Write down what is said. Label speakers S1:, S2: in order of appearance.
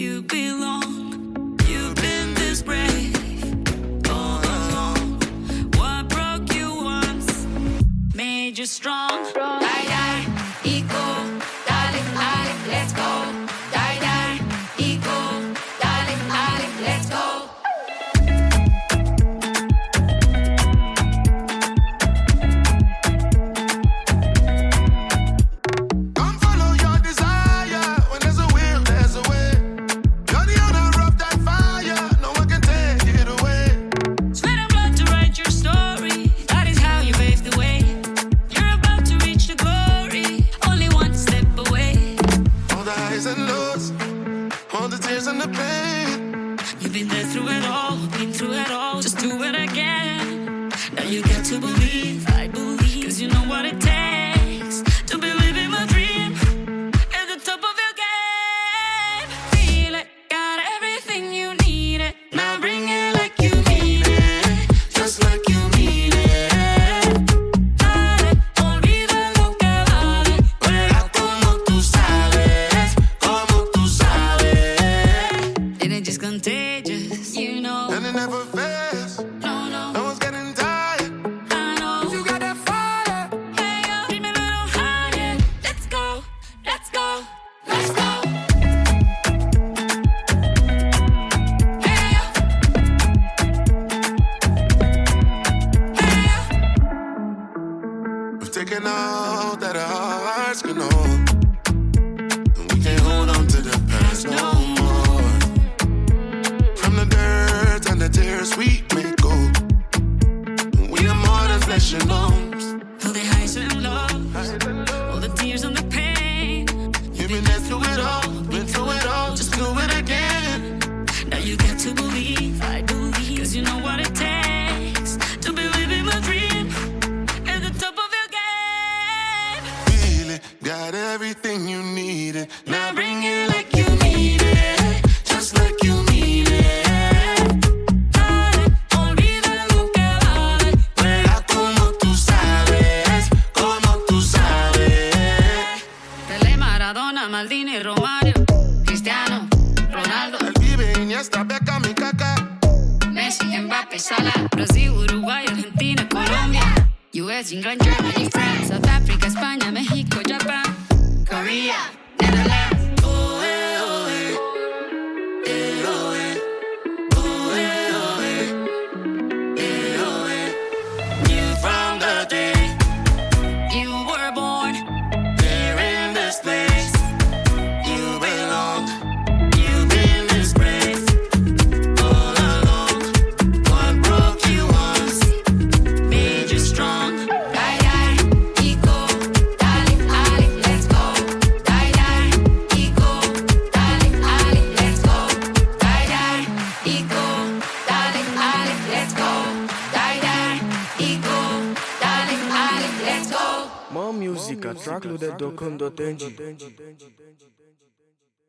S1: you belong. You've been this brave all along. What broke you once made you strong.
S2: Die, die, ego, darling, darling, let's go. Die, die, ego, darling, darling, let's go.
S3: Come follow your desire. When there's a will, there's a way. You're the owner of that fire. No one can take it away.
S1: Sweat and blood to write your story. That is how you pave the way. You're about to reach the glory. Only one step away.
S3: All the highs and lows, all the tears and the pain.
S1: You've been there through it all, been through it all. Just do it again. Now you got to believe, I believe. Cause you know what it takes to believe in my dream. At the top of your game. Feel it, got everything you need it. Now bring it like you mean it. Just like you mean it. Dale, olvida lo que vale.
S3: Juega como tú sabes, como tú sabes.
S1: And it's just contagious, you know.
S3: And it never fails.
S1: No, no,
S3: No one's getting tired.
S1: I know.
S3: You got that fire.
S1: Hey, yo, dream a little higher. Let's go, let's go, let's go. Hey, yo. Hey, yo.
S3: We've taken all that our hearts can hold. And we can't hold on to the past no more. From the dirt and the tears we make gold. And we are more than flesh and bones.
S1: All the highs and lows, all the tears and the pain.
S3: You've been there through it all, been through it all. Just do it again.
S1: Now you got to believe, I believe. Cause you know what it takes to believe in my dream. At the top of your game.
S3: Feel it, got everything you needed.
S1: Now bring it like you mean it.
S3: Just like you mean it.
S1: Dale, olvida lo que vale.
S3: Juega como tú sabes, como tú sabes.
S1: Pelé, Maradona, Maldini, Romario, Cristiano, Ronaldo,
S3: Él vive Iniesta, Beckham y Kaká.
S1: Messi, Mbappé, Salah, Brasil, Uruguay, Argentina, Colombia, US, England, Germany, France, South Africa, España, México, Japan, Korea, Netherlands.
S3: Oh, eh, oh, eh. Eh, oh, eh. Oh, eh, oh, eh. Eh, oh, eh.
S1: You from the day you were born,
S3: There in this place, you belong. You've been this brave all along. What broke you once
S1: made you strong.
S2: Die, die, ego, darling, darling, let's go. Die, die, ego, darling, darling, let's go. Die, die, ego, darling, darling, let's go. Die, die, ego, darling, darling, let's go.
S4: More music at trackloaded.com.ng.